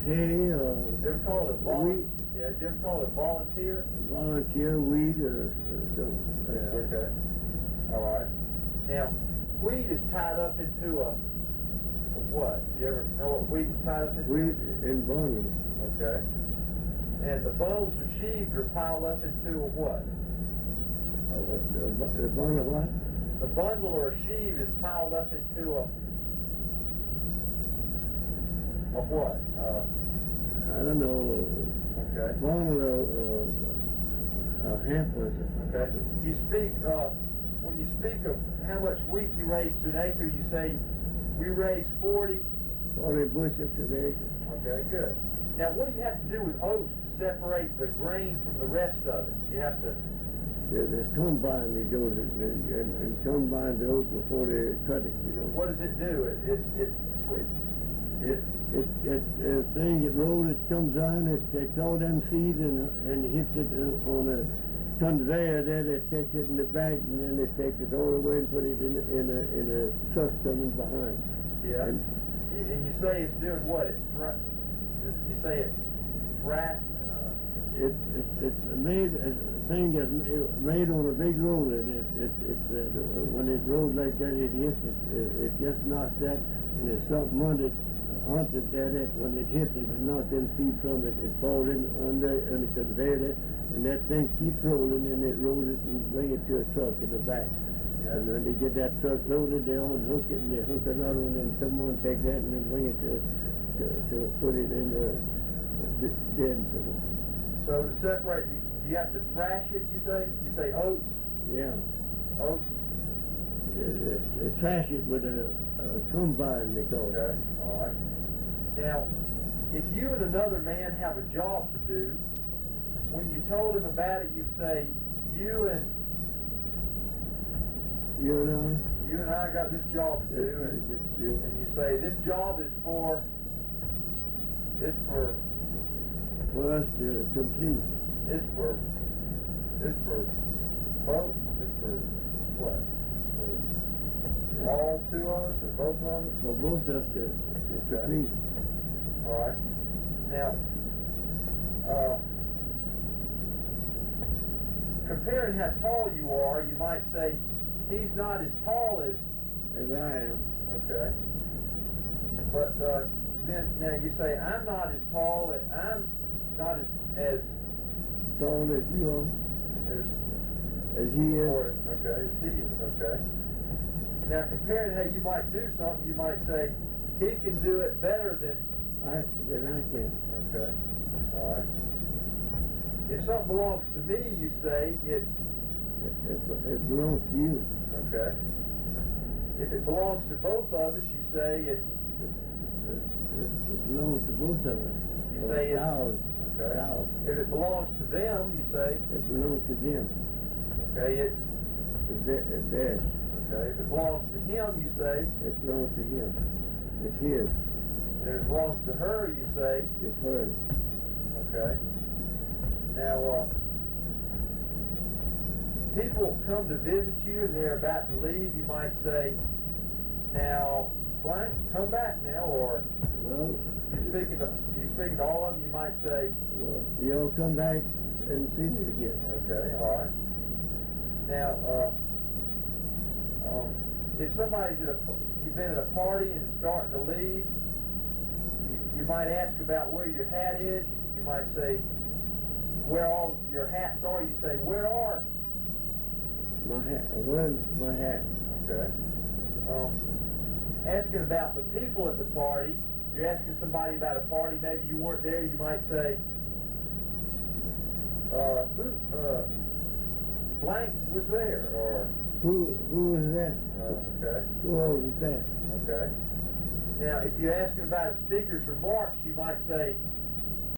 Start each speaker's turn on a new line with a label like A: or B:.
A: hay,
B: Did you ever call it
A: wheat,
B: Yeah, did you ever call it volunteer?
A: volunteer wheat, or something like
B: Yeah,
A: that.
B: okay. All right. Now, wheat is tied up into a what? You ever know what wheat was tied up into?
A: Wheat and bundles.
B: Okay. And the bundles or sheaves are piled up into a what?
A: The bundle what?
B: The bundle or a sheave is piled up into a what?
A: I don't know.
B: Okay.
A: Bundle of hampers.
B: Okay. You speak when you speak of how much wheat you raise to an acre, you say we raise 40.
A: 40 bushels an acre.
B: Okay, good. Now, what do you have to do with oats to separate the grain from the rest of it? You have to.
A: The combine that goes and combine the oat before they cut it, you know.
B: What does it do?
A: Thing it rolls, it comes on, it takes all them seeds and hits it on a conveyor. Then it takes it in the back, and then it takes it all the way and put it in a truck coming behind.
B: Yeah. And you say it's doing what? You say it
A: It's made a thing that's made on a big roller, and when it rolls like that, it hits it. It just knocks that, and there's something on that when it hits it and knocks them seeds from it, it falls in on the conveyor, and that thing keeps rolling, and it rolls it and bring it to a truck in the back.
B: Yeah.
A: And when they get that truck loaded, they unhook it, and they hook another one, and someone take that and then bring it to put it in the bin.
B: So to separate, you have to thrash it, you say? You say oats?
A: Yeah.
B: Oats?
A: Trash it with a combine, they call it.
B: Okay, all right. Now, if you and another man have a job to do, when you told him about it, you'd say, you and I got this job to do, and you say, this job is for
A: us to complete.
B: It's for both. It's for what? For all two of us or both of us?
A: For both of us to complete.
B: All right. Now, comparing how tall you are, you might say he's not as tall as
A: I am.
B: Okay. But then now you say I'm not as tall. I'm not as
A: tall as you are. As he is.
B: Okay, as he is. Okay. Now comparing how you might do something, you might say he can do it better than
A: I can.
B: Okay. All right. If something belongs to me, you say it
A: belongs to you.
B: Okay. If it belongs to both of us, you say it
A: belongs to both of us.
B: You say it's
A: ours.
B: Okay.
A: Ours.
B: If it belongs to them, you say
A: it belongs to them.
B: Okay, it's
A: theirs.
B: Okay. If it belongs to him, you say
A: it belongs to him. It's his.
B: And if it belongs to her, you say
A: it's hers.
B: Okay. Now, people come to visit you and they're about to leave. You might say, "Now, blank, come back now," or
A: well,
B: you speaking to all of them. You might say,
A: "Well, you'll come back and see me again."
B: Okay. All right. Now, if somebody's you've been at a party and starting to leave, you might ask about where your hat is. You might say where all your hats are. You say, "Where are
A: my hat? Where's my hat?"
B: Okay. Asking about the people at the party. You're asking somebody about a party. Maybe you weren't there. You might say, blank was there, or
A: who was that?
B: Okay.
A: Who all was that?
B: Okay. Now, if you're asking about a speaker's remarks, you might say,